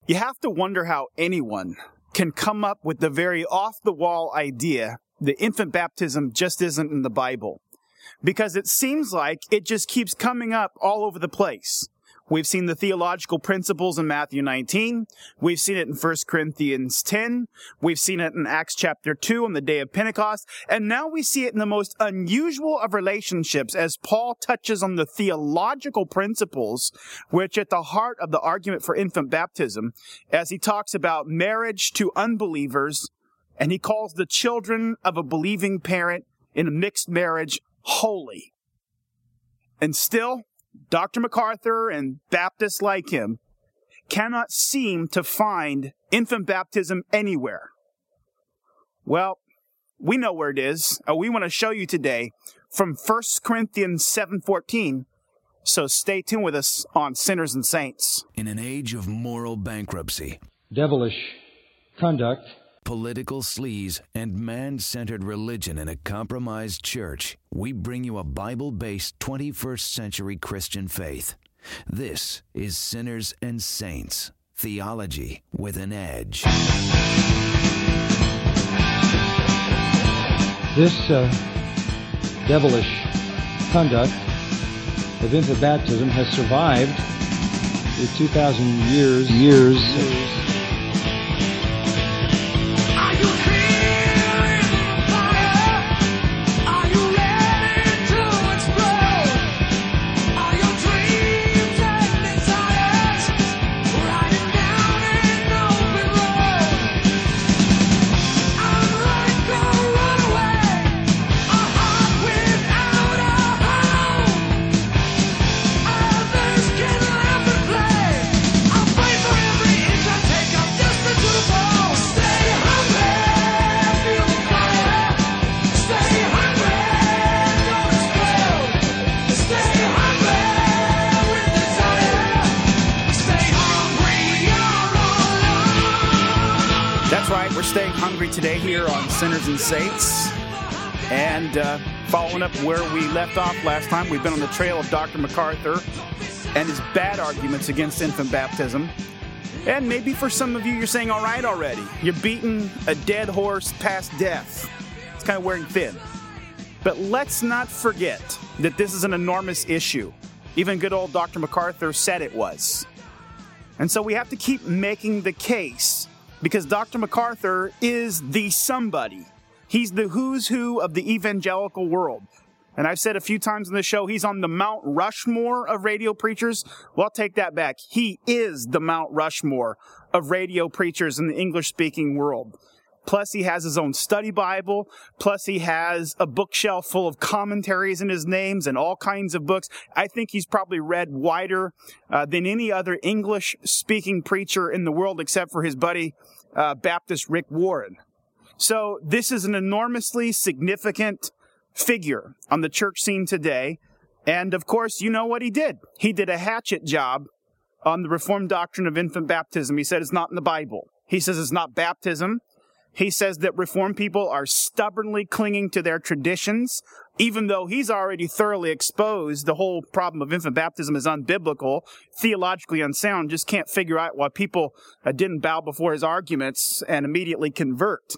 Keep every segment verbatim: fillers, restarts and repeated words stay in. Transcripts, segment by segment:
You have to wonder how anyone can come up with the very off-the-wall idea that infant baptism just isn't in the Bible, because it seems like it just keeps coming up all over the place. We've seen the theological principles in Matthew nineteen. We've seen it in First Corinthians ten. We've seen it in Acts chapter two on the day of Pentecost. And now we see it in the most unusual of relationships as Paul touches on the theological principles, which at the heart of the argument for infant baptism, as he talks about marriage to unbelievers, and he calls the children of a believing parent in a mixed marriage holy. And still, Doctor MacArthur and Baptists like him cannot seem to find infant baptism anywhere. Well, we know where it is. Uh, we want to show you today from First Corinthians seven fourteen. So stay tuned with us on Sinners and Saints. In an age of moral bankruptcy, devilish conduct, political sleaze, and man-centered religion in a compromised church, we bring you a Bible-based twenty-first century Christian faith. This is Sinners and Saints, theology with an edge. This uh, devilish conduct of infant baptism has survived for two thousand years, years, years. We're staying hungry today here on Sinners and Saints, and uh, following up where we left off last time, we've been on the trail of Doctor MacArthur and his bad arguments against infant baptism. And maybe for some of you, you're saying, all right already, you're beating a dead horse past death. It's kind of wearing thin. But let's not forget that this is an enormous issue. Even good old Doctor MacArthur said it was. And so we have to keep making the case, because Doctor MacArthur is the somebody. He's the who's who of the evangelical world. And I've said a few times in the show, he's on the Mount Rushmore of radio preachers. Well, I'll take that back. He is the Mount Rushmore of radio preachers in the English-speaking world. Plus, he has his own study Bible. Plus, he has a bookshelf full of commentaries in his names and all kinds of books. I think he's probably read wider uh, than any other English-speaking preacher in the world, except for his buddy, uh, Baptist Rick Warren. So this is an enormously significant figure on the church scene today. And, of course, you know what he did. He did a hatchet job on the Reformed doctrine of infant baptism. He said it's not in the Bible. He says it's not baptism. He says that Reformed people are stubbornly clinging to their traditions, even though he's already thoroughly exposed the whole problem of infant baptism is unbiblical, theologically unsound, just can't figure out why people uh, didn't bow before his arguments and immediately convert.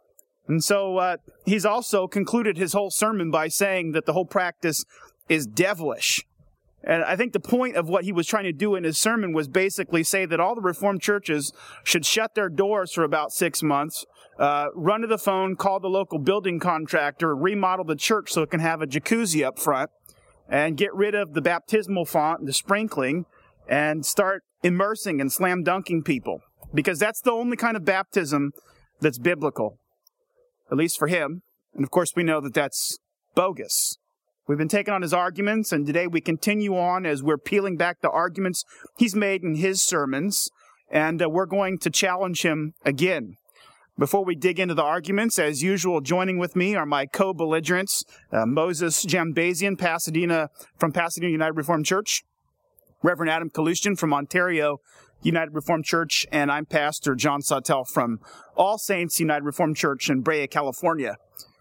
And so uh, he's also concluded his whole sermon by saying that the whole practice is devilish. And I think the point of what he was trying to do in his sermon was basically say that all the Reformed churches should shut their doors for about six months, uh, run to the phone, call the local building contractor, remodel the church so it can have a jacuzzi up front, and get rid of the baptismal font and the sprinkling, and start immersing and slam dunking people. Because that's the only kind of baptism that's biblical, at least for him. And of course we know that that's bogus. We've been taking on his arguments, and today we continue on as we're peeling back the arguments he's made in his sermons, and uh, we're going to challenge him again. Before we dig into the arguments, as usual, joining with me are my co-belligerents, uh, Moses Jambazian, Pasadena, from Pasadena United Reformed Church, Reverend Adam Kalustian from Ontario United Reformed Church, and I'm Pastor John Sawtell from All Saints United Reformed Church in Brea, California.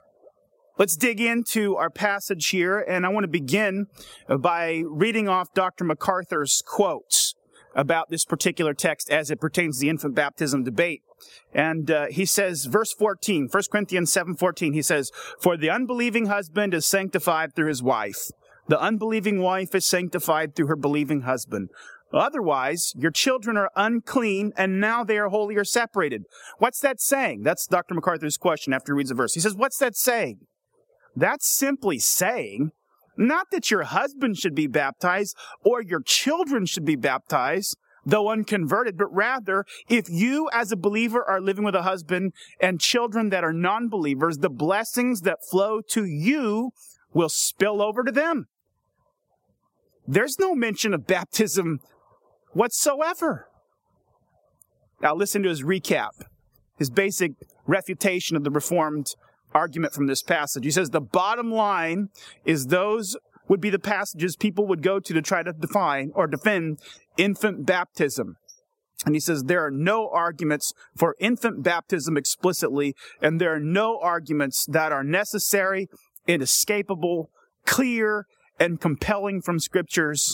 Let's dig into our passage here, and I want to begin by reading off Doctor MacArthur's quotes. about this particular text as it pertains to the infant baptism debate. And uh, he says, verse fourteen, First Corinthians seven fourteen, he says, "For the unbelieving husband is sanctified through his wife. The unbelieving wife is sanctified through her believing husband. Otherwise, your children are unclean, and now they are holy or separated." What's that saying? That's Doctor MacArthur's question after he reads the verse. He says, what's that saying? That's simply saying, not that your husband should be baptized or your children should be baptized, though unconverted, but rather, if you as a believer are living with a husband and children that are non-believers, the blessings that flow to you will spill over to them. There's no mention of baptism whatsoever. Now listen to his recap, his basic refutation of the Reformed argument from this passage. He says the bottom line is those would be the passages people would go to to try to define or defend infant baptism. And he says there are no arguments for infant baptism explicitly, and there are no arguments that are necessary, inescapable, clear, and compelling from scriptures.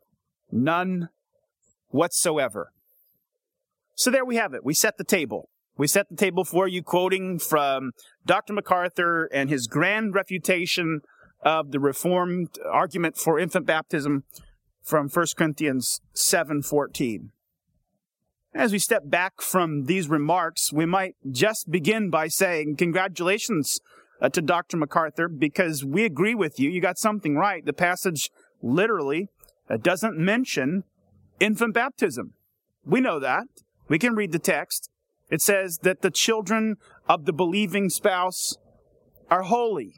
None whatsoever. So there we have it. We set the table. We set the table for you, quoting from Doctor MacArthur and his grand refutation of the Reformed argument for infant baptism from First Corinthians seven fourteen. As we step back from these remarks, we might just begin by saying congratulations uh, to Doctor MacArthur, because we agree with you. You got something right. The passage literally uh, doesn't mention infant baptism. We know that. We can read the text. It says that the children of the believing spouse are holy.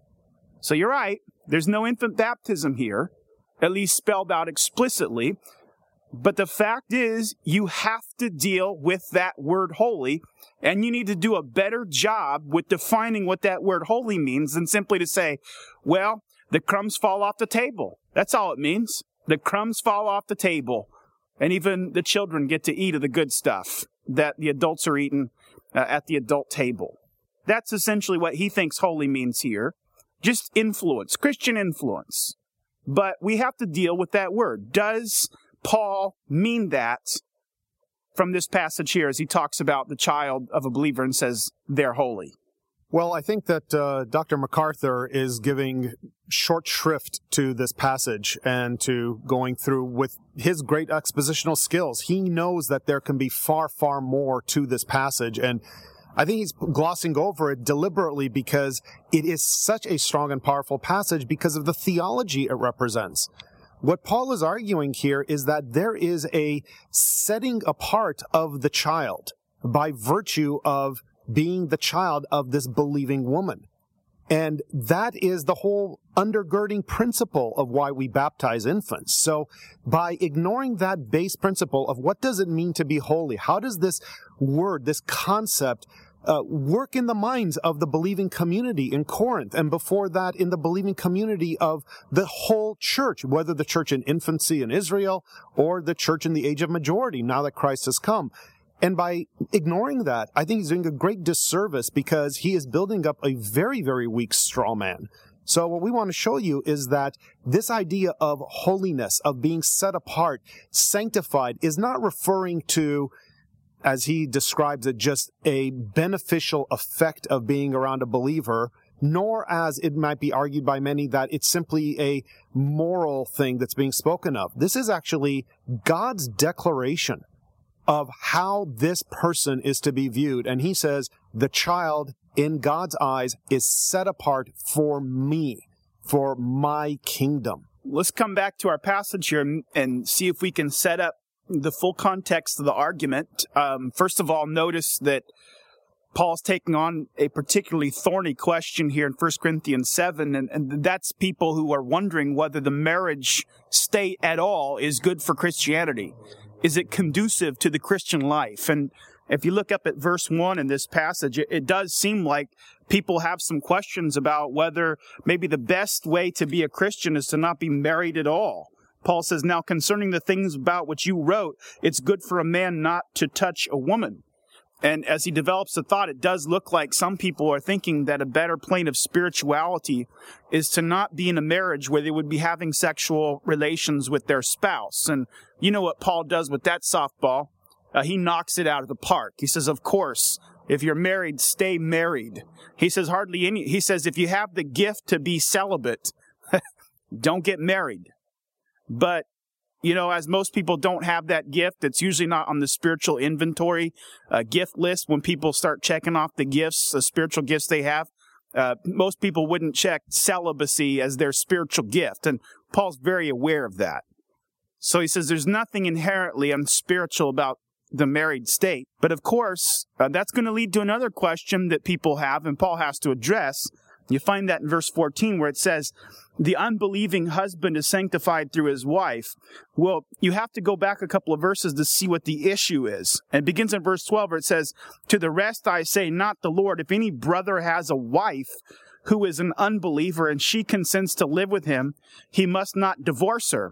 So you're right. There's no infant baptism here, at least spelled out explicitly. But the fact is, you have to deal with that word holy, and you need to do a better job with defining what that word holy means than simply to say, well, the crumbs fall off the table. That's all it means. The crumbs fall off the table, and even the children get to eat of the good stuff that the adults are eating uh, at the adult table. That's essentially what he thinks holy means here. Just influence, Christian influence. But we have to deal with that word. Does Paul mean that from this passage here as he talks about the child of a believer and says they're holy? Well, I think that uh, Doctor MacArthur is giving short shrift to this passage and to going through with his great expositional skills. He knows that there can be far, far more to this passage, and I think he's glossing over it deliberately because it is such a strong and powerful passage because of the theology it represents. What Paul is arguing here is that there is a setting apart of the child by virtue of being the child of this believing woman. And that is the whole undergirding principle of why we baptize infants. So by ignoring that base principle of what does it mean to be holy, how does this word, this concept, uh, work in the minds of the believing community in Corinth, and before that in the believing community of the whole church, whether the church in infancy in Israel or the church in the age of majority now that Christ has come. And by ignoring that, I think he's doing a great disservice because he is building up a very, very weak straw man. So what we want to show you is that this idea of holiness, of being set apart, sanctified, is not referring to, as he describes it, just a beneficial effect of being around a believer, nor as it might be argued by many that it's simply a moral thing that's being spoken of. This is actually God's declaration of how this person is to be viewed. And he says, the child in God's eyes is set apart for me, for my kingdom. Let's come back to our passage here and, and see if we can set up the full context of the argument. Um, first of all, notice that Paul's taking on a particularly thorny question here in First Corinthians seven, and, and that's people who are wondering whether the marriage state at all is good for Christianity. Is it conducive to the Christian life? And if you look up at verse one in this passage, it, it does seem like people have some questions about whether maybe the best way to be a Christian is to not be married at all. Paul says, now concerning the things about which you wrote, it's good for a man not to touch a woman. And as he develops the thought, it does look like some people are thinking that a better plane of spirituality is to not be in a marriage where they would be having sexual relations with their spouse. And you know what Paul does with that softball? Uh, he knocks it out of the park. He says, of course, if you're married, stay married. He says hardly any, he says, if you have the gift to be celibate, don't get married. But you know, as most people don't have that gift, it's usually not on the spiritual inventory uh, gift list. When people start checking off the gifts, the spiritual gifts they have, uh, most people wouldn't check celibacy as their spiritual gift. And Paul's very aware of that. So he says there's nothing inherently unspiritual about the married state. But of course, uh, that's going to lead to another question that people have, and Paul has to address. You find that in verse fourteen where it says, the unbelieving husband is sanctified through his wife. Well, you have to go back a couple of verses to see what the issue is. And it begins in verse twelve where it says, to the rest I say, not the Lord. If any brother has a wife who is an unbeliever and she consents to live with him, he must not divorce her.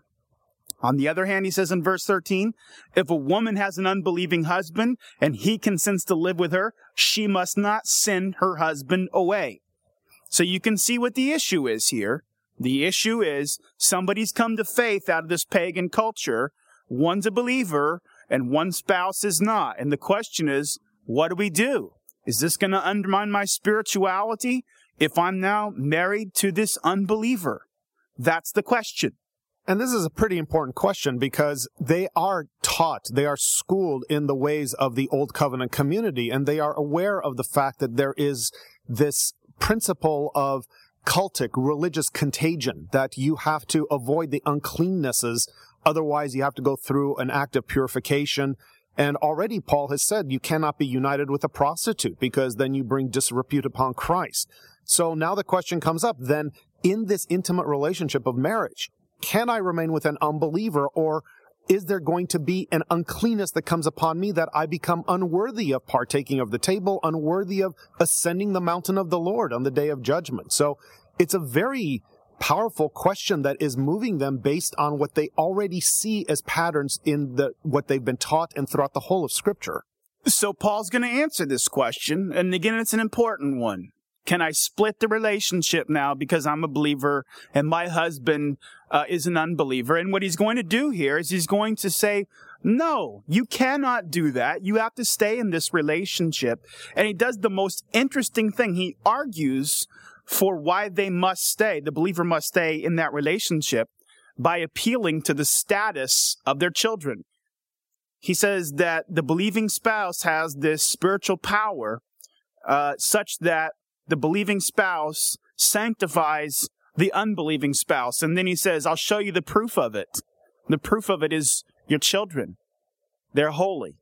On the other hand, he says in verse thirteen, if a woman has an unbelieving husband and he consents to live with her, she must not send her husband away. So you can see what the issue is here. The issue is somebody's come to faith out of this pagan culture. One's a believer and one spouse is not. And the question is, what do we do? Is this going to undermine my spirituality if I'm now married to this unbeliever? That's the question. And this is a pretty important question because they are taught, they are schooled in the ways of the Old Covenant community, and they are aware of the fact that there is this principle of cultic religious contagion, that you have to avoid the uncleannesses, otherwise you have to go through an act of purification. And already Paul has said you cannot be united with a prostitute because then you bring disrepute upon Christ. So now the question comes up, then in this intimate relationship of marriage, can I remain with an unbeliever, or is there going to be an uncleanness that comes upon me that I become unworthy of partaking of the table, unworthy of ascending the mountain of the Lord on the day of judgment? So it's a very powerful question that is moving them based on what they already see as patterns in the what they've been taught and throughout the whole of Scripture. So Paul's going to answer this question, and again, it's an important one. Can I split the relationship now because I'm a believer and my husband uh, is an unbeliever? And what he's going to do here is he's going to say, no, you cannot do that. You have to stay in this relationship. And he does the most interesting thing. He argues for why they must stay, the believer must stay in that relationship, by appealing to the status of their children. He says that the believing spouse has this spiritual power uh, such that the believing spouse sanctifies the unbelieving spouse. And then he says, I'll show you the proof of it. The proof of it is your children. They're holy.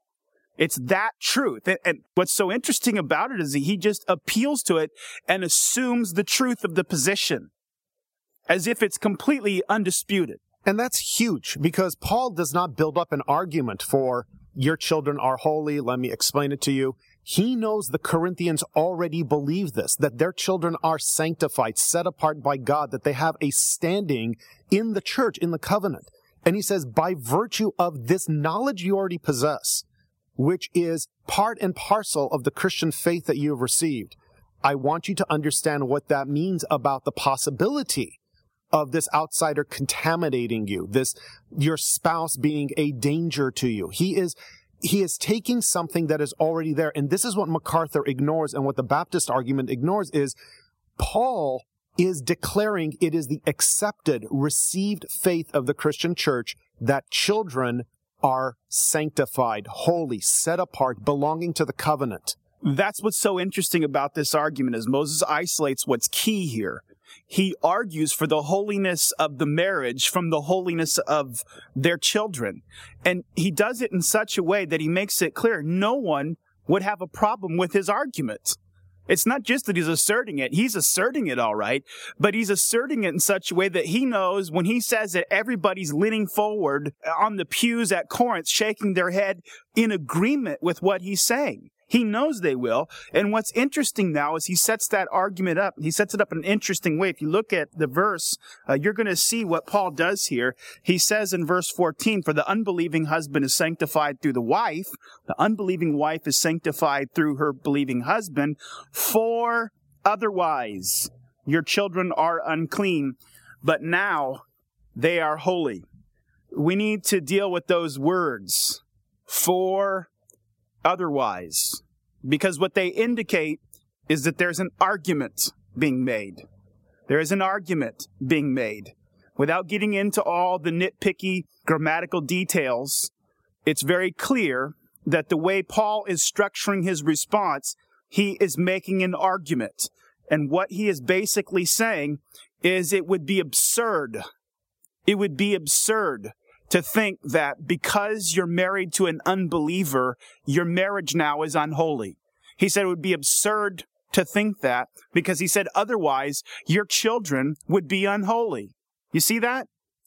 It's that truth. And what's so interesting about it is that he just appeals to it and assumes the truth of the position as if it's completely undisputed. And that's huge because Paul does not build up an argument for your children are holy. Let me explain it to you. He knows the Corinthians already believe this, that their children are sanctified, set apart by God, that they have a standing in the church, in the covenant. And he says, by virtue of this knowledge you already possess, which is part and parcel of the Christian faith that you have received, I want you to understand what that means about the possibility of this outsider contaminating you, this your spouse being a danger to you. He is He is taking something that is already there. And this is what MacArthur ignores and what the Baptist argument ignores is Paul is declaring it is the accepted, received faith of the Christian church that children are sanctified, holy, set apart, belonging to the covenant. That's what's so interesting about this argument is Moses isolates what's key here. He argues for the holiness of the marriage from the holiness of their children. And he does it in such a way that he makes it clear no one would have a problem with his argument. It's not just that he's asserting it. He's asserting it all right, but he's asserting it in such a way that he knows when he says that everybody's leaning forward on the pews at Corinth, shaking their head in agreement with what he's saying. He knows they will. And what's interesting now is he sets that argument up. He sets it up in an interesting way. If you look at the verse, uh, you're going to see what Paul does here. He says in verse fourteen, for the unbelieving husband is sanctified through the wife. The unbelieving wife is sanctified through her believing husband. For otherwise, your children are unclean, but now they are holy. We need to deal with those words. For otherwise, because what they indicate is that there's an argument being made. There is an argument being made. Without getting into all the nitpicky grammatical details, it's very clear that the way Paul is structuring his response, he is making an argument. And what he is basically saying is it would be absurd. It would be absurd to think that because you're married to an unbeliever, your marriage now is unholy. He said it would be absurd to think that because he said otherwise your children would be unholy. You see that?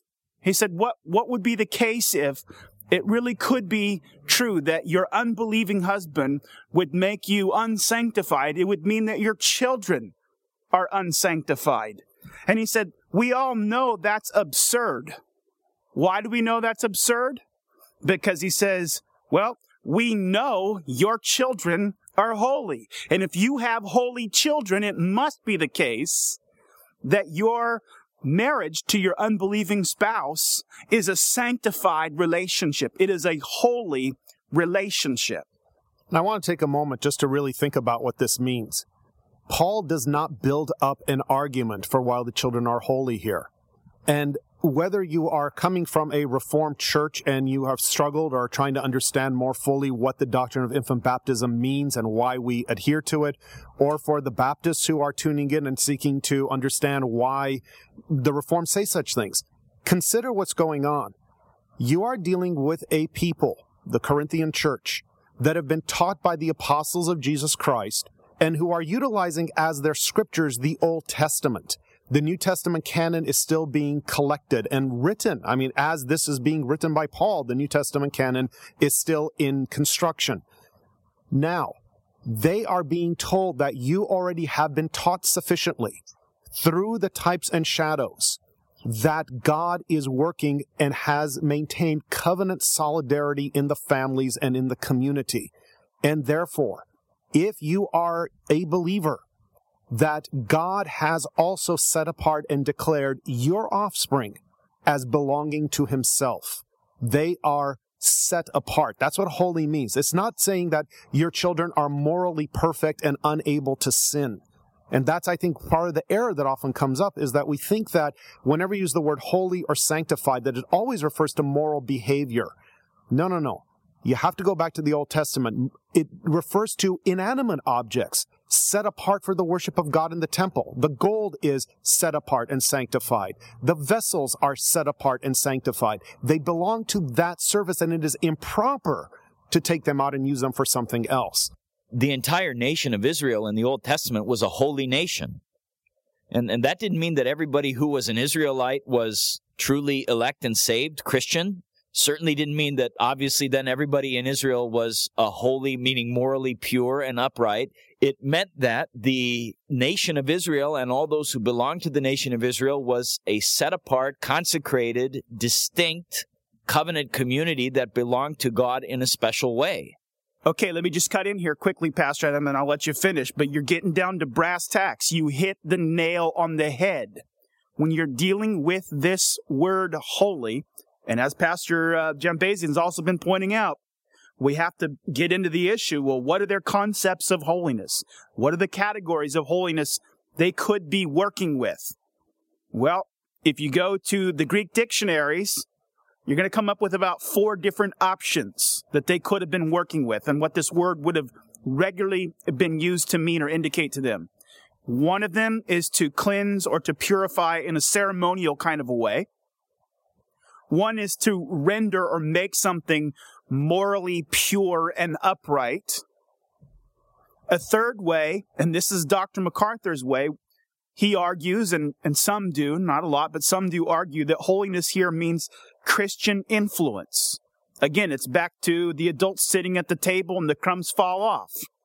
He said what, what would be the case if it really could be true that your unbelieving husband would make you unsanctified? It would mean that your children are unsanctified. And he said, we all know that's absurd. Why do we know that's absurd? Because he says, well, we know your children are holy. And if you have holy children, it must be the case that your marriage to your unbelieving spouse is a sanctified relationship. It is a holy relationship. And I want to take a moment just to really think about what this means. Paul does not build up an argument for why the children are holy here. And whether you are coming from a Reformed church and you have struggled or are trying to understand more fully what the doctrine of infant baptism means and why we adhere to it, or for the Baptists who are tuning in and seeking to understand why the Reformed say such things, consider what's going on. You are dealing with a people, the Corinthian church, that have been taught by the apostles of Jesus Christ and who are utilizing as their scriptures the Old Testament. The New Testament canon is still being collected and written. I mean, as this is being written by Paul, the New Testament canon is still in construction. Now, they are being told that you already have been taught sufficiently through the types and shadows that God is working and has maintained covenant solidarity in the families and in the community. And therefore, if you are a believer, that God has also set apart and declared your offspring as belonging to himself. They are set apart. That's what holy means. It's not saying that your children are morally perfect and unable to sin. And that's, I think, part of the error that often comes up is that we think that whenever you use the word holy or sanctified, that it always refers to moral behavior. No, no, no. You have to go back to the Old Testament. It refers to inanimate objects set apart for the worship of God in the temple. The gold is set apart and sanctified. The vessels are set apart and sanctified. They belong to that service, and it is improper to take them out and use them for something else. The entire nation of Israel in the Old Testament was a holy nation. And, and that didn't mean that everybody who was an Israelite was truly elect and saved Christian. Certainly didn't mean that obviously then everybody in Israel was a holy, meaning morally pure and upright. It meant that the nation of Israel and all those who belonged to the nation of Israel was a set-apart, consecrated, distinct covenant community that belonged to God in a special way. Okay, let me just cut in here quickly, Pastor Adam, and I'll let you finish. But you're getting down to brass tacks. You hit the nail on the head. When you're dealing with this word holy, and as Pastor uh, Jambazian's also been pointing out, we have to get into the issue. Well, what are their concepts of holiness? What are the categories of holiness they could be working with? Well, if you go to the Greek dictionaries, you're going to come up with about four different options that they could have been working with and what this word would have regularly been used to mean or indicate to them. One of them is to cleanse or to purify in a ceremonial kind of a way. One is to render or make something morally pure and upright. A third way, and this is Doctor MacArthur's way, he argues, and, and some do, not a lot, but some do argue that holiness here means Christian influence. Again, it's back to the adults sitting at the table and the crumbs fall off.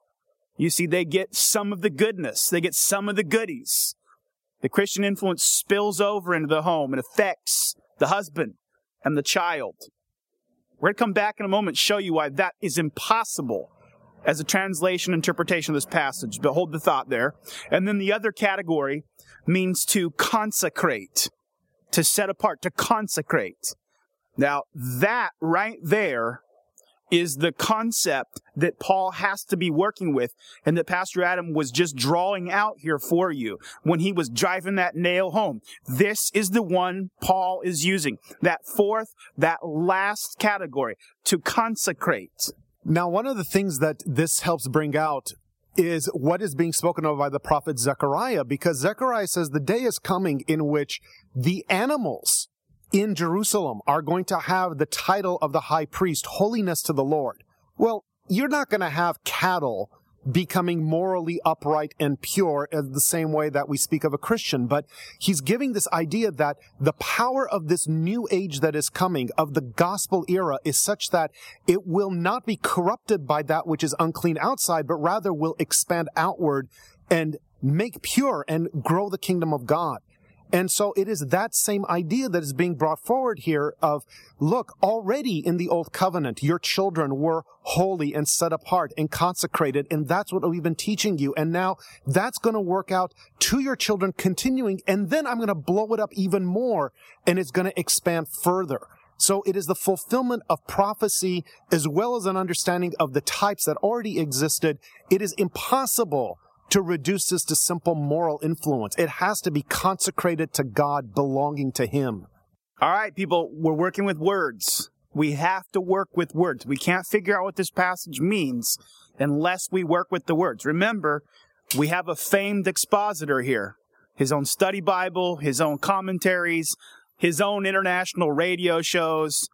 You see, they get some of the goodness. They get some of the goodies. The Christian influence spills over into the home and affects the husband and the child. We're going to come back in a moment and show you why that is impossible as a translation interpretation of this passage. But hold the thought there. And then the other category means to consecrate, to set apart, to consecrate. Now, that right there is the concept that Paul has to be working with and that Pastor Adam was just drawing out here for you when he was driving that nail home. This is the one Paul is using. That fourth, that last category, to consecrate. Now, one of the things that this helps bring out is what is being spoken of by the prophet Zechariah, because Zechariah says the day is coming in which the animals in Jerusalem are going to have the title of the high priest, holiness to the Lord. Well, you're not going to have cattle becoming morally upright and pure in the same way that we speak of a Christian, but he's giving this idea that the power of this new age that is coming, of the gospel era, is such that it will not be corrupted by that which is unclean outside, but rather will expand outward and make pure and grow the kingdom of God. And so it is that same idea that is being brought forward here of, look, already in the Old Covenant, your children were holy and set apart and consecrated, and that's what we've been teaching you. And now that's going to work out to your children continuing, and then I'm going to blow it up even more, and it's going to expand further. So it is the fulfillment of prophecy as well as an understanding of the types that already existed. It is impossible to reduce this to simple moral influence. It has to be consecrated to God, belonging to Him. All right, people, we're working with words. We have to work with words. We can't figure out what this passage means unless we work with the words. Remember, we have a famed expositor here. His own study Bible, his own commentaries, his own international radio shows,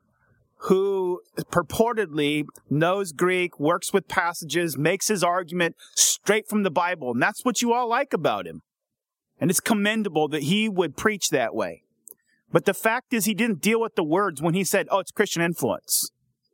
who purportedly knows Greek, works with passages, makes his argument straight from the Bible. And that's what you all like about him. And it's commendable that he would preach that way. But the fact is, he didn't deal with the words when he said, oh, it's Christian influence.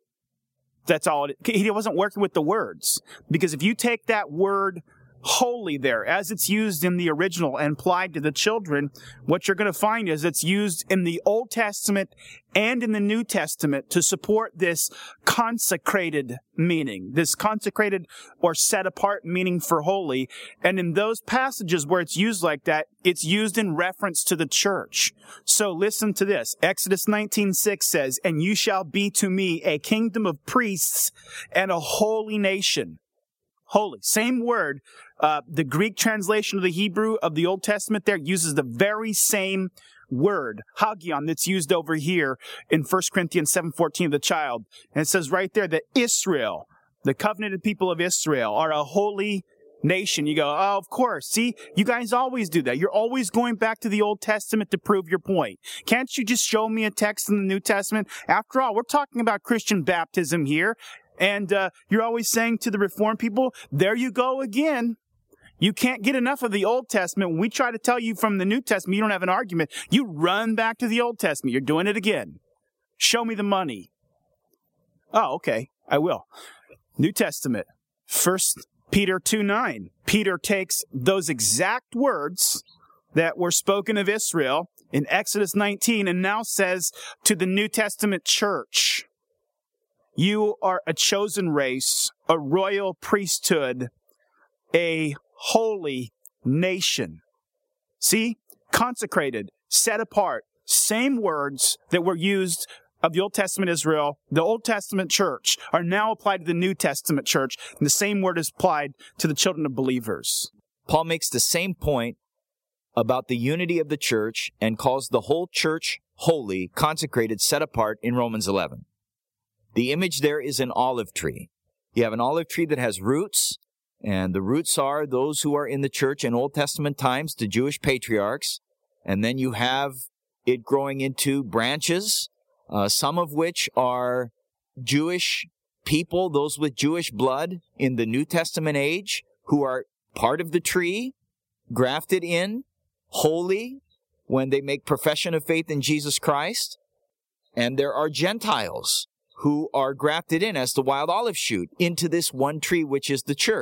That's all. It, he wasn't working with the words. Because if you take that word holy there, as it's used in the original and applied to the children, what you're going to find is it's used in the Old Testament and in the New Testament to support this consecrated meaning, this consecrated or set apart meaning for holy. And in those passages where it's used like that, it's used in reference to the church. So listen to this. Exodus nineteen six says, "And you shall be to me a kingdom of priests and a holy nation." Holy. Same word. Uh, the Greek translation of the Hebrew of the Old Testament there uses the very same word, hagion, that's used over here in First Corinthians seven fourteen of the child. And it says right there that Israel, the covenanted people of Israel, are a holy nation. You go, oh, of course. See, you guys always do that. You're always going back to the Old Testament to prove your point. Can't you just show me a text in the New Testament? After all, we're talking about Christian baptism here. And uh, you're always saying to the Reformed people, there you go again. You can't get enough of the Old Testament. When we try to tell you from the New Testament, you don't have an argument. You run back to the Old Testament. You're doing it again. Show me the money. Oh, okay. I will. New Testament. First Peter two nine. Peter takes those exact words that were spoken of Israel in Exodus nineteen and now says to the New Testament church, you are a chosen race, a royal priesthood, a holy nation. See? Consecrated, set apart. Same words that were used of the Old Testament Israel, the Old Testament church, are now applied to the New Testament church, and the same word is applied to the children of believers. Paul makes the same point about the unity of the church and calls the whole church holy, consecrated, set apart in Romans eleven. The image there is an olive tree. You have an olive tree that has roots, and the roots are those who are in the church in Old Testament times, the Jewish patriarchs, and then you have it growing into branches, uh, some of which are Jewish people, those with Jewish blood in the New Testament age, who are part of the tree, grafted in, holy, when they make profession of faith in Jesus Christ. And there are Gentiles who are grafted in as the wild olive shoot into this one tree, which is the church.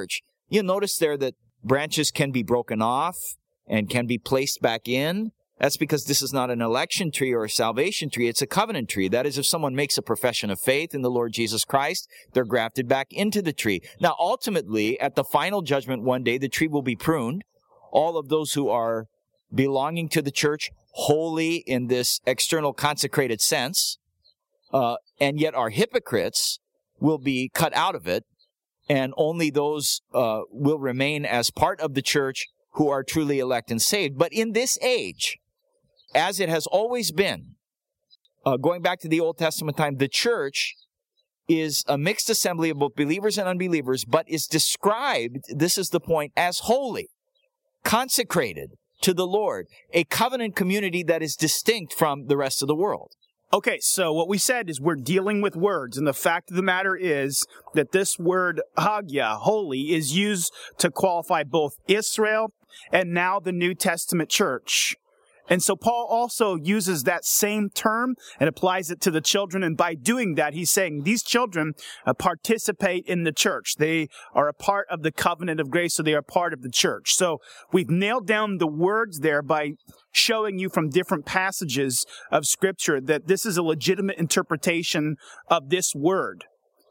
You notice there that branches can be broken off and can be placed back in. That's because this is not an election tree or a salvation tree. It's a covenant tree. That is, if someone makes a profession of faith in the Lord Jesus Christ, they're grafted back into the tree. Now, ultimately, at the final judgment one day, the tree will be pruned. All of those who are belonging to the church, holy in this external consecrated sense, uh, and yet are hypocrites, will be cut out of it, and only those uh, will remain as part of the church who are truly elect and saved. But in this age, as it has always been, uh, going back to the Old Testament time, the church is a mixed assembly of both believers and unbelievers, but is described, this is the point, as holy, consecrated to the Lord, a covenant community that is distinct from the rest of the world. Okay, so what we said is we're dealing with words, and the fact of the matter is that this word hagia, holy, is used to qualify both Israel and now the New Testament church. And so Paul also uses that same term and applies it to the children. And by doing that, he's saying these children uh, participate in the church. They are a part of the covenant of grace, so they are part of the church. So we've nailed down the words there by showing you from different passages of Scripture that this is a legitimate interpretation of this word,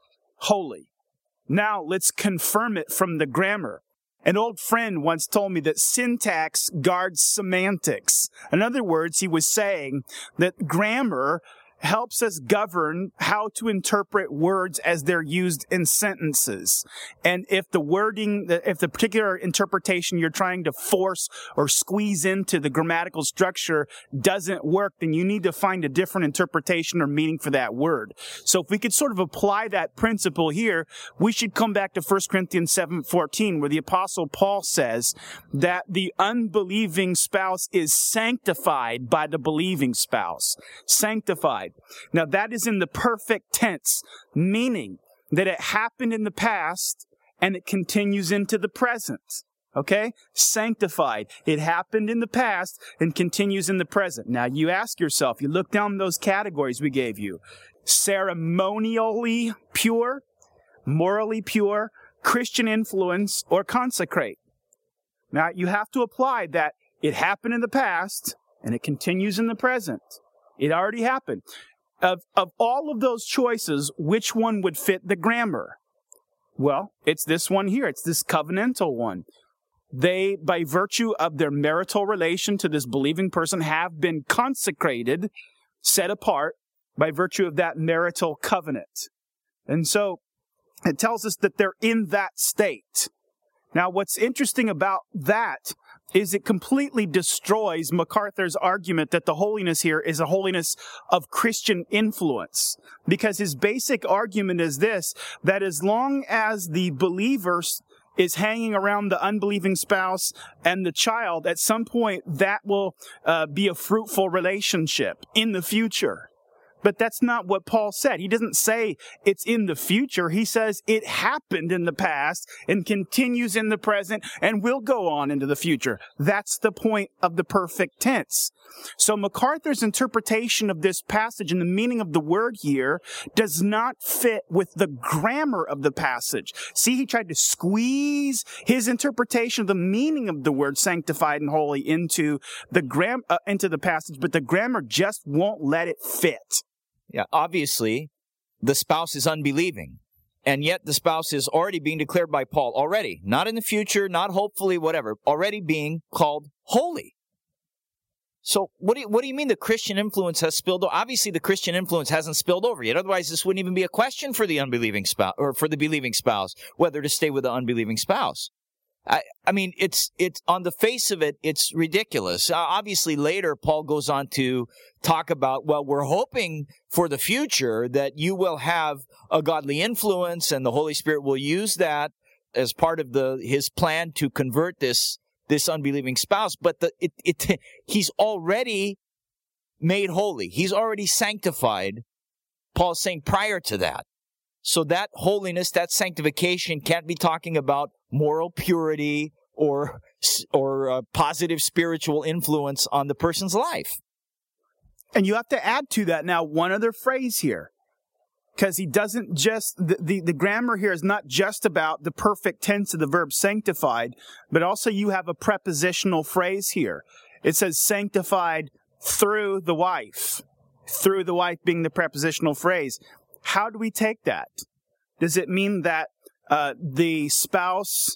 holy. Now let's confirm it from the grammar. An old friend once told me that syntax guards semantics. In other words, he was saying that grammar helps us govern how to interpret words as they're used in sentences. And if the wording, if the particular interpretation you're trying to force or squeeze into the grammatical structure doesn't work, then you need to find a different interpretation or meaning for that word. So if we could sort of apply that principle here, we should come back to First Corinthians seven fourteen, where the Apostle Paul says that the unbelieving spouse is sanctified by the believing spouse. Sanctified. Now that is in the perfect tense, meaning that it happened in the past and it continues into the present. Okay? Sanctified. It happened in the past and continues in the present. Now you ask yourself, you look down those categories we gave you. Ceremonially pure, morally pure, Christian influence, or consecrate. Now you have to apply that it happened in the past and it continues in the present. It already happened. Of, of all of those choices, which one would fit the grammar? Well, it's this one here. It's this covenantal one. They, by virtue of their marital relation to this believing person, have been consecrated, set apart, by virtue of that marital covenant. And so it tells us that they're in that state. Now, what's interesting about that is it completely destroys MacArthur's argument that the holiness here is a holiness of Christian influence. Because his basic argument is this, that as long as the believer is hanging around the unbelieving spouse and the child, at some point that will uh, be a fruitful relationship in the future. But that's not what Paul said. He doesn't say it's in the future. He says it happened in the past and continues in the present and will go on into the future. That's the point of the perfect tense. So MacArthur's interpretation of this passage and the meaning of the word here does not fit with the grammar of the passage. See, he tried to squeeze his interpretation of the meaning of the word sanctified and holy into the gram uh, into the passage, but the grammar just won't let it fit. Yeah, obviously, the spouse is unbelieving, and yet the spouse is already being declared by Paul already, not in the future, not hopefully, whatever, already being called holy. So what do you, what do you mean the Christian influence has spilled over? Obviously, the Christian influence hasn't spilled over yet. Otherwise, this wouldn't even be a question for the unbelieving spouse or for the believing spouse, whether to stay with the unbelieving spouse. I, I mean, it's it's on the face of it, it's ridiculous. Uh, obviously, later, Paul goes on to talk about, well, we're hoping for the future that you will have a godly influence and the Holy Spirit will use that as part of the his plan to convert this this unbelieving spouse. But the, it, it he's already made holy. He's already sanctified. Paul's saying prior to that. So that holiness, that sanctification can't be talking about moral purity or or uh, positive spiritual influence on the person's life. And you have to add to that now one other phrase here. because he doesn't just, the, the, the grammar here is not just about the perfect tense of the verb sanctified, but also you have a prepositional phrase here. It says sanctified through the wife, through the wife being the prepositional phrase. How do we take that? Does it mean that uh, the spouse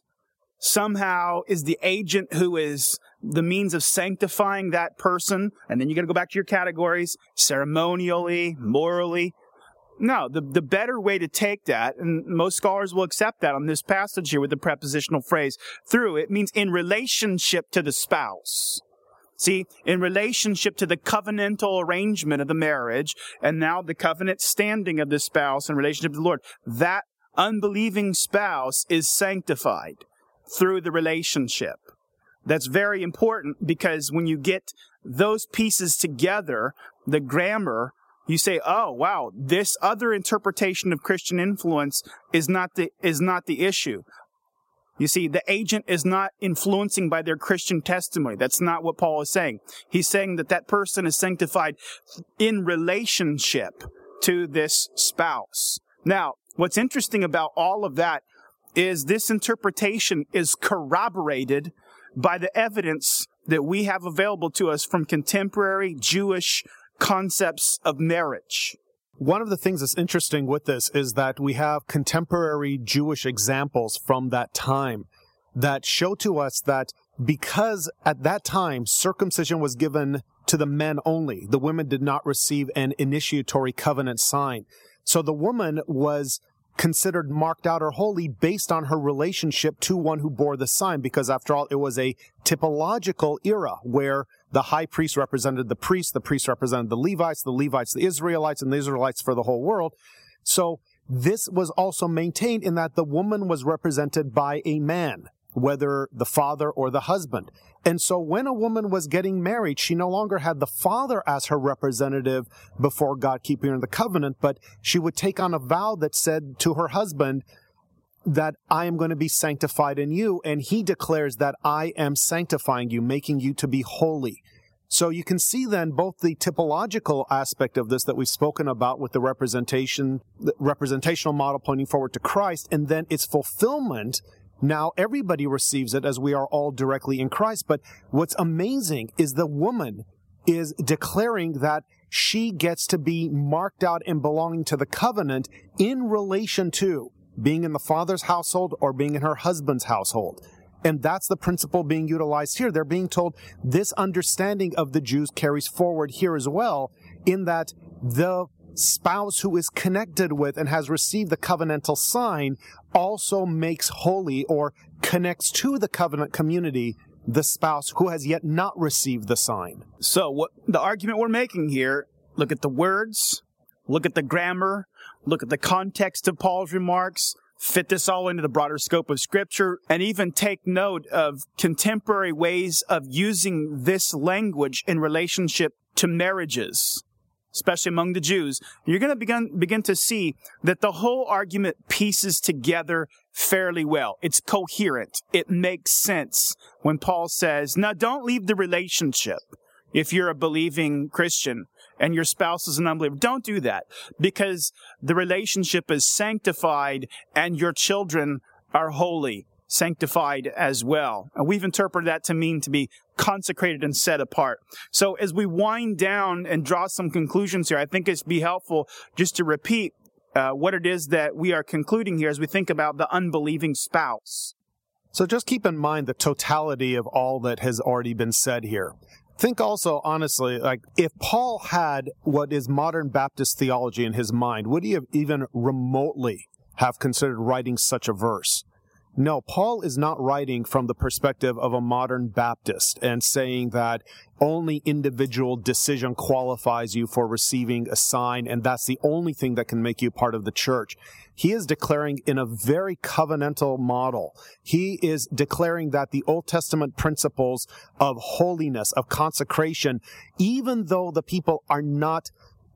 somehow is the agent who is the means of sanctifying that person? And then you got to go back to your categories, ceremonially, morally. No, the, the better way to take that, and most scholars will accept that on this passage here with the prepositional phrase through, it means in relationship to the spouse. See, in relationship to the covenantal arrangement of the marriage, and now the covenant standing of the spouse in relationship to the Lord, that unbelieving spouse is sanctified through the relationship. That's very important, because when you get those pieces together, the grammar, you say, oh, wow, this other interpretation of Christian influence is not the, is not the issue. You see, the agent is not influencing by their Christian testimony. That's not what Paul is saying. He's saying that that person is sanctified in relationship to this spouse. Now, what's interesting about all of that is this interpretation is corroborated by the evidence that we have available to us from contemporary Jewish concepts of marriage. One of the things that's interesting with this is that we have contemporary Jewish examples from that time that show to us that because at that time circumcision was given to the men only, the women did not receive an initiatory covenant sign. So the woman was considered marked out or holy based on her relationship to one who bore the sign, because after all, it was a typological era where the high priest represented the priest, the priest represented the Levites, the Levites the Israelites, and the Israelites for the whole world. So this was also maintained in that the woman was represented by a man, whether the father or the husband. And so when a woman was getting married, she no longer had the father as her representative before God, keeping her in the covenant, but she would take on a vow that said to her husband that I am going to be sanctified in you, and he declares that I am sanctifying you, making you to be holy. So you can see then both the typological aspect of this that we've spoken about with the representation, the representational model pointing forward to Christ, and then its fulfillment. Now everybody receives it as we are all directly in Christ. But what's amazing is the woman is declaring that she gets to be marked out and belonging to the covenant in relation to being in the father's household or being in her husband's household. And that's the principle being utilized here. They're being told this understanding of the Jews carries forward here as well, in that the spouse who is connected with and has received the covenantal sign also makes holy or connects to the covenant community the spouse who has yet not received the sign. So what the argument we're making here, look at the words, look at the grammar, look at the context of Paul's remarks, fit this all into the broader scope of Scripture, and even take note of contemporary ways of using this language in relationship to marriages, especially among the Jews. You're going to begin, begin to see that the whole argument pieces together fairly well. It's coherent. It makes sense when Paul says, now don't leave the relationship if you're a believing Christian and your spouse is an unbeliever. Don't do that, because the relationship is sanctified and your children are holy, sanctified as well. And we've interpreted that to mean to be consecrated and set apart. So as we wind down and draw some conclusions here, I think it's be helpful just to repeat uh, what it is that we are concluding here as we think about the unbelieving spouse. So just keep in mind the totality of all that has already been said here. Think also, honestly, like if Paul had what is modern Baptist theology in his mind, would he have even remotely have considered writing such a verse? No, Paul is not writing from the perspective of a modern Baptist and saying that only individual decision qualifies you for receiving a sign, and that's the only thing that can make you part of the church. He is declaring in a very covenantal model. He is declaring that the Old Testament principles of holiness, of consecration, even though the people are not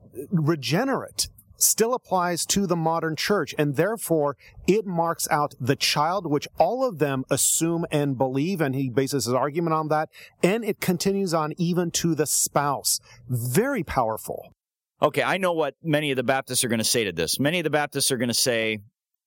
regenerate, still applies to the modern church, and therefore it marks out the child, which all of them assume and believe, and he bases his argument on that, and it continues on even to the spouse. Very powerful. Okay, I know what many of the Baptists are going to say to this. Many of the Baptists are going to say,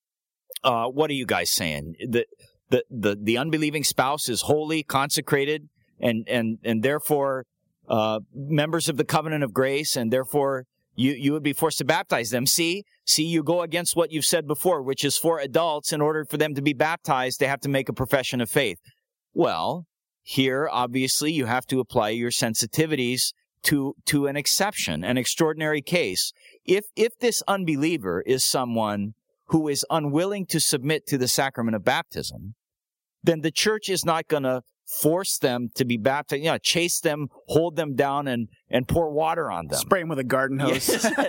uh, what are you guys saying? The, the, the, the unbelieving spouse is holy, consecrated, and, and, and therefore uh, members of the covenant of grace, and therefore you, you would be forced to baptize them. See, see, you go against what you've said before, which is for adults, in order for them to be baptized, they have to make a profession of faith. Well, here, obviously, you have to apply your sensitivities to to an exception, an extraordinary case. If if this unbeliever is someone who is unwilling to submit to the sacrament of baptism, then the church is not going to force them to be baptized, you know, chase them, hold them down, and and pour water on them. Spray them with a garden hose.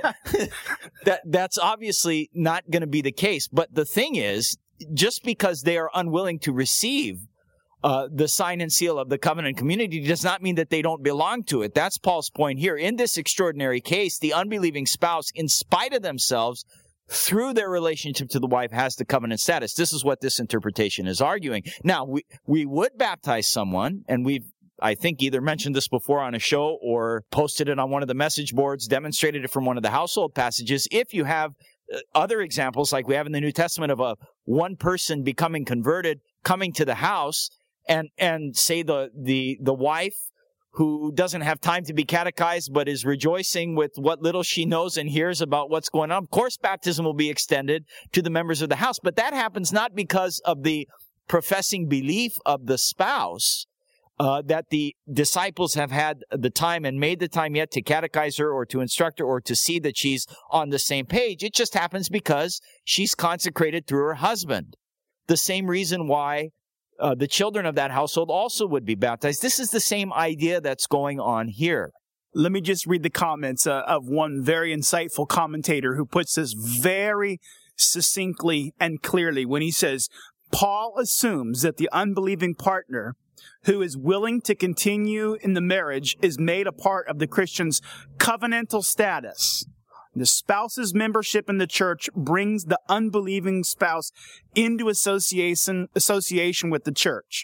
that that's obviously not going to be the case. But the thing is, just because they are unwilling to receive Uh, the sign and seal of the covenant community does not mean that they don't belong to it. That's Paul's point here. In this extraordinary case, the unbelieving spouse, in spite of themselves, through their relationship to the wife, has the covenant status. This is what this interpretation is arguing. Now, we, we would baptize someone, and we've, I think, either mentioned this before on a show or posted it on one of the message boards, demonstrated it from one of the household passages. If you have other examples, like we have in the New Testament, of a one person becoming converted, coming to the house, And and say the, the the wife who doesn't have time to be catechized but is rejoicing with what little she knows and hears about what's going on. Of course, baptism will be extended to the members of the house, but that happens not because of the professing belief of the spouse uh, that the disciples have had the time and made the time yet to catechize her or to instruct her or to see that she's on the same page. It just happens because she's consecrated through her husband. The same reason why Uh, the children of that household also would be baptized. This is the same idea that's going on here. Let me just read the comments uh, of one very insightful commentator who puts this very succinctly and clearly when he says, Paul assumes that the unbelieving partner who is willing to continue in the marriage is made a part of the Christian's covenantal status. The spouse's membership in the church brings the unbelieving spouse into association association with the church.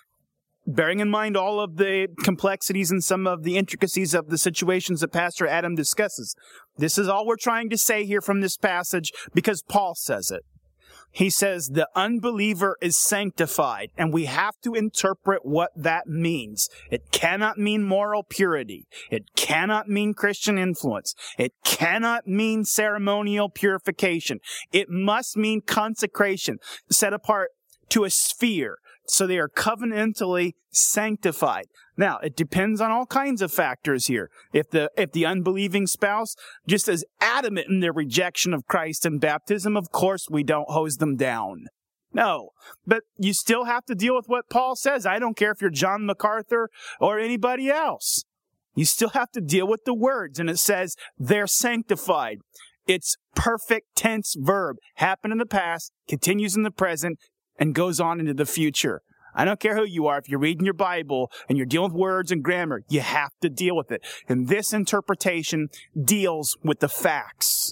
Bearing in mind all of the complexities and some of the intricacies of the situations that Pastor Adam discusses, this is all we're trying to say here from this passage because Paul says it. He says the unbeliever is sanctified, and we have to interpret what that means. It cannot mean moral purity. It cannot mean Christian influence. It cannot mean ceremonial purification. It must mean consecration, set apart to a sphere, so they are covenantally sanctified. Now, it depends on all kinds of factors here. If the if the unbelieving spouse just is adamant in their rejection of Christ and baptism, of course we don't hose them down. No, but you still have to deal with what Paul says. I don't care if you're John MacArthur or anybody else. You still have to deal with the words, and it says they're sanctified. It's perfect tense verb. Happened in the past, continues in the present, and goes on into the future. I don't care who you are. If you're reading your Bible and you're dealing with words and grammar, you have to deal with it. And this interpretation deals with the facts.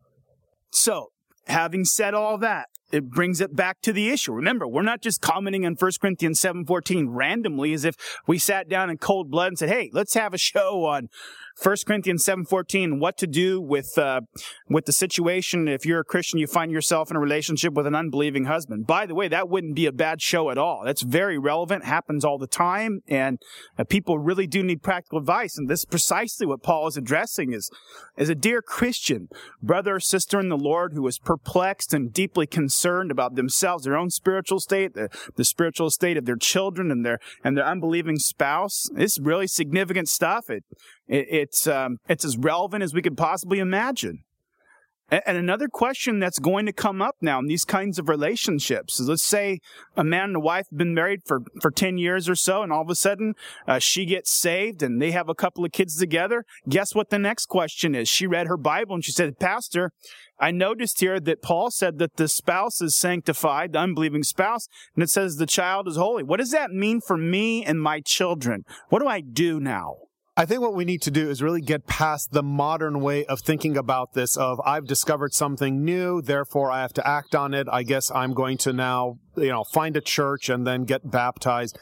So, having said all that, it brings it back to the issue. Remember, we're not just commenting on First Corinthians seven fourteen randomly as if we sat down in cold blood and said, hey, let's have a show on First Corinthians seven fourteen, what to do with uh, with the situation if you're a Christian, you find yourself in a relationship with an unbelieving husband. By the way, that wouldn't be a bad show at all. That's very relevant, happens all the time, and uh, people really do need practical advice. And this is precisely what Paul is addressing is, as a dear Christian, brother or sister in the Lord who is perplexed and deeply concerned about themselves, their own spiritual state, the, the spiritual state of their children and their and their unbelieving spouse. It's really significant stuff. It It, it's um, it's as relevant as we could possibly imagine. And, and another question that's going to come up now in these kinds of relationships is, let's say a man and a wife have been married for, for ten years or so, and all of a sudden uh, she gets saved and they have a couple of kids together. Guess what the next question is? She read her Bible and she said, Pastor, I noticed here that Paul said that the spouse is sanctified, the unbelieving spouse, and it says the child is holy. What does that mean for me and my children? What do I do now? I think what we need to do is really get past the modern way of thinking about this of I've discovered something new, therefore I have to act on it. I guess I'm going to now, you know, find a church and then get baptized.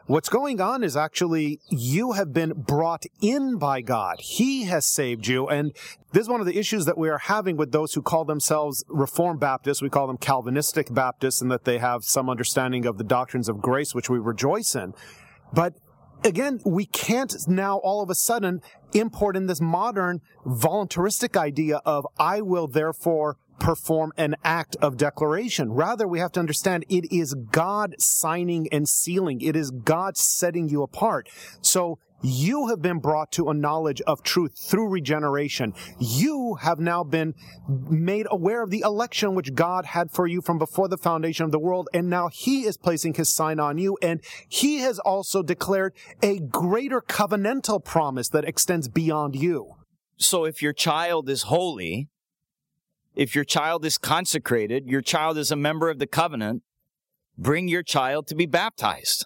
What's going on is actually you have been brought in by God. He has saved you. And this is one of the issues that we are having with those who call themselves Reformed Baptists. We call them Calvinistic Baptists, and that they have some understanding of the doctrines of grace, which we rejoice in. But again, we can't now all of a sudden import in this modern voluntaristic idea of I will therefore perform an act of declaration. Rather, we have to understand it is God signing and sealing. It is God setting you apart. So you have been brought to a knowledge of truth through regeneration. You have now been made aware of the election which God had for you from before the foundation of the world, and now He is placing His sign on you, and He has also declared a greater covenantal promise that extends beyond you. So if your child is holy, if your child is consecrated, your child is a member of the covenant, bring your child to be baptized.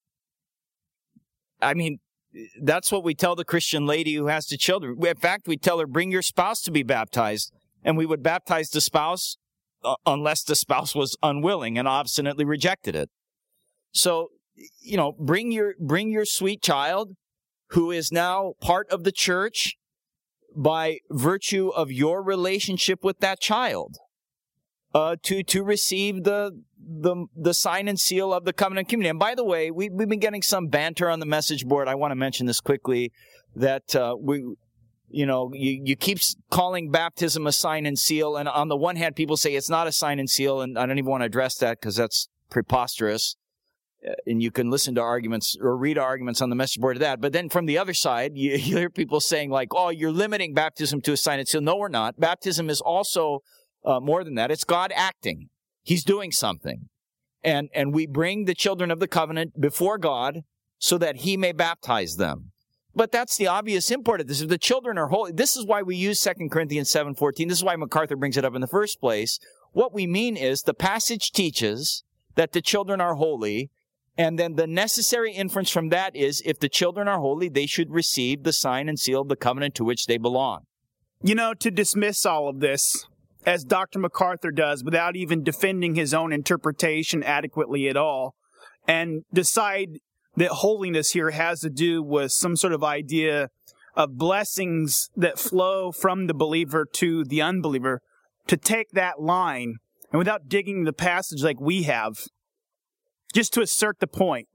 I mean, that's what we tell the Christian lady who has the children. In fact, we tell her, bring your spouse to be baptized. And we would baptize the spouse uh, unless the spouse was unwilling and obstinately rejected it. So, you know, bring your, bring your sweet child who is now part of the church by virtue of your relationship with that child, uh, to, to receive the, the, the sign and seal of the covenant community. And by the way, we, we've been getting some banter on the message board. I want to mention this quickly, that, uh, we, you know, you, you keep calling baptism a sign and seal. And on the one hand, people say it's not a sign and seal. And I don't even want to address that because that's preposterous. And you can listen to arguments or read arguments on the message board of that. But then from the other side, you, you hear people saying like, oh, you're limiting baptism to a sign and seal. No, we're not. Baptism is also uh, more than that. It's God acting. He's doing something. And, and we bring the children of the covenant before God so that He may baptize them. But that's the obvious import of this. If the children are holy, this is why we use Second Corinthians seven fourteen. This is why MacArthur brings it up in the first place. What we mean is the passage teaches that the children are holy. And then the necessary inference from that is, if the children are holy, they should receive the sign and seal of the covenant to which they belong. You know, to dismiss all of this, as Doctor MacArthur does, without even defending his own interpretation adequately at all, and decide that holiness here has to do with some sort of idea of blessings that flow from the believer to the unbeliever, to take that line, and without digging the passage like we have, just to assert the point,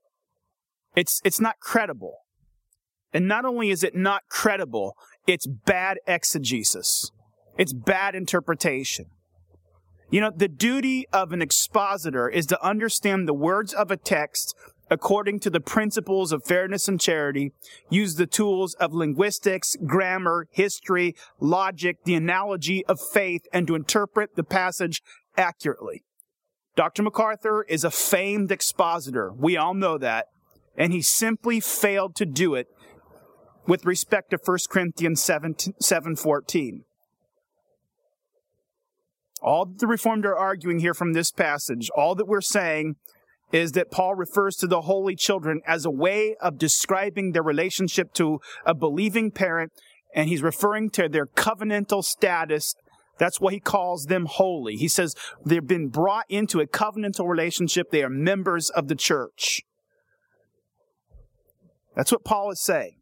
it's it's not credible. And not only is it not credible, it's bad exegesis. It's bad interpretation. You know, the duty of an expositor is to understand the words of a text according to the principles of fairness and charity, use the tools of linguistics, grammar, history, logic, the analogy of faith, and to interpret the passage accurately. Doctor MacArthur is a famed expositor. We all know that. And he simply failed to do it with respect to First Corinthians seven fourteen. All that the Reformed are arguing here from this passage, all that we're saying is that Paul refers to the holy children as a way of describing their relationship to a believing parent, and he's referring to their covenantal status. That's why he calls them holy. He says they've been brought into a covenantal relationship. They are members of the church. That's what Paul is saying.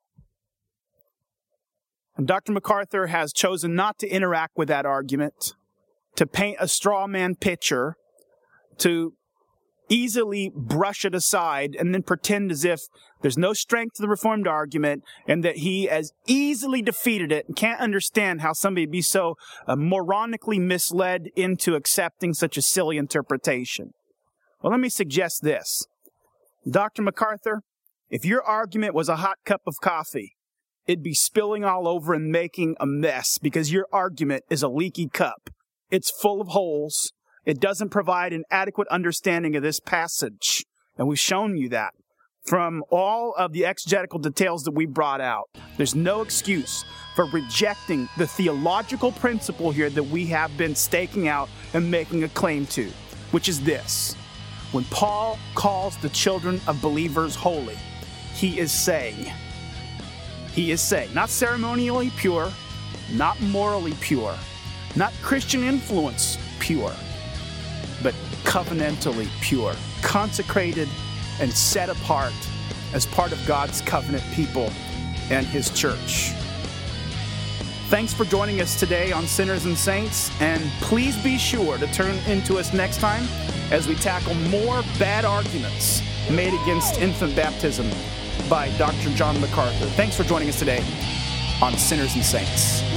And Doctor MacArthur has chosen not to interact with that argument, to paint a straw man picture, to easily brush it aside and then pretend as if there's no strength to the Reformed argument and that he has easily defeated it and can't understand how somebody be so uh, moronically misled into accepting such a silly interpretation. Well, let me suggest this. Doctor MacArthur, if your argument was a hot cup of coffee, it'd be spilling all over and making a mess because your argument is a leaky cup. It's full of holes. It doesn't provide an adequate understanding of this passage. And we've shown you that from all of the exegetical details that we brought out. There's no excuse for rejecting the theological principle here that we have been staking out and making a claim to, which is this. When Paul calls the children of believers holy, he is saying, he is saying, not ceremonially pure, not morally pure, not Christian influence pure, but covenantally pure, consecrated and set apart as part of God's covenant people and His church. Thanks for joining us today on Sinners and Saints, and please be sure to turn into us next time as we tackle more bad arguments made against infant baptism by Doctor John MacArthur. Thanks for joining us today on Sinners and Saints.